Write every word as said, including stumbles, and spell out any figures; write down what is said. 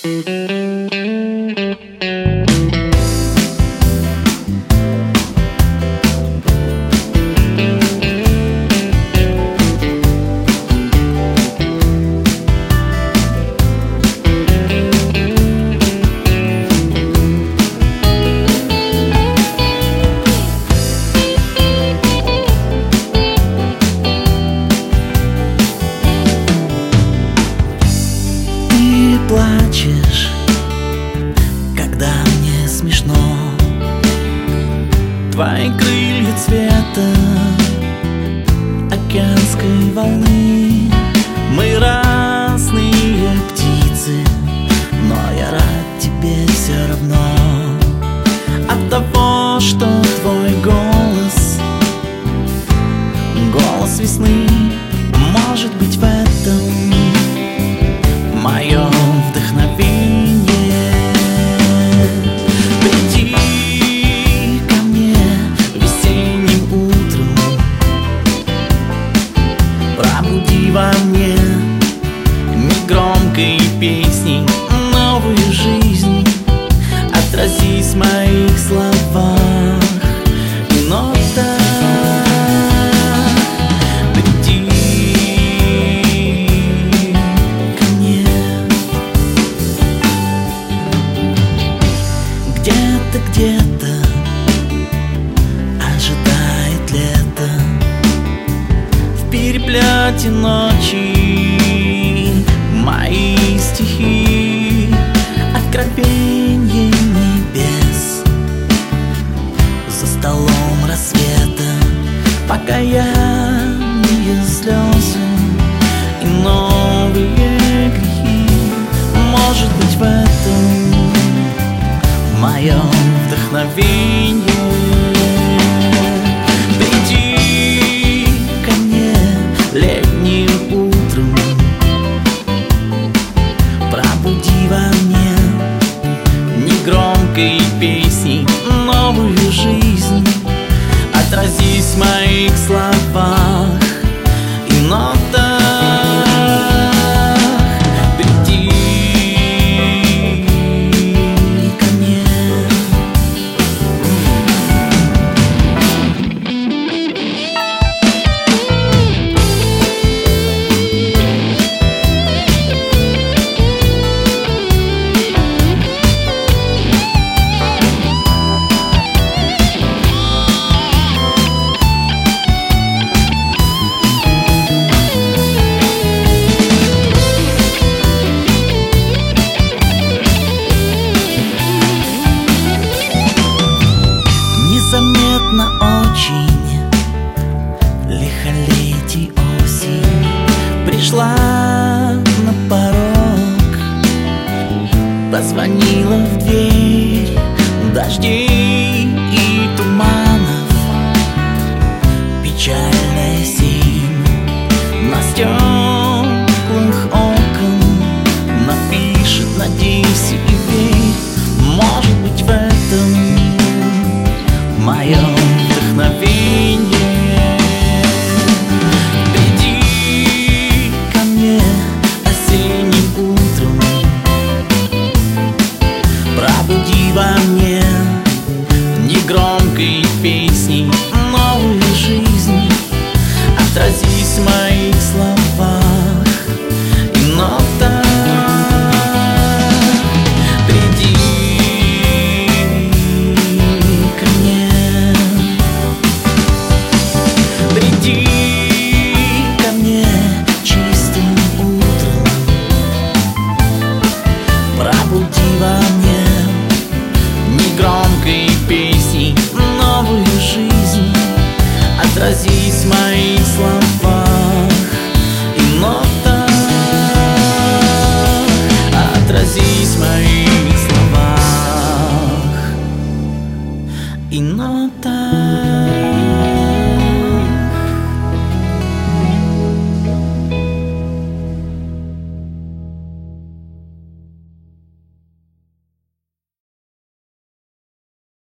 Плачешь, когда мне смешно. Твои крылья цвета океанской волны. Мы разные птицы, но я рад тебе все равно. От того, что твой голос, голос весны, может быть в этом мое вдохновение. Приди ко мне весенним утром, пробуди во мне негромкой песней новую жизнь. Отразись в моих словах и нотах. Где-то ожидает лето в переплете ночи. Мои стихи — откровенье небес. За столом рассвета покаяние, слезы и новые грехи. Может быть в этом мое вдохновение. Приди ко мне летним утром, пробуди во мне негромкой песней новую жизнь. Отразись в моих словах и нотах. Незаметно очень лихолетий осень пришла на порог, позвонила в дверь. Дожди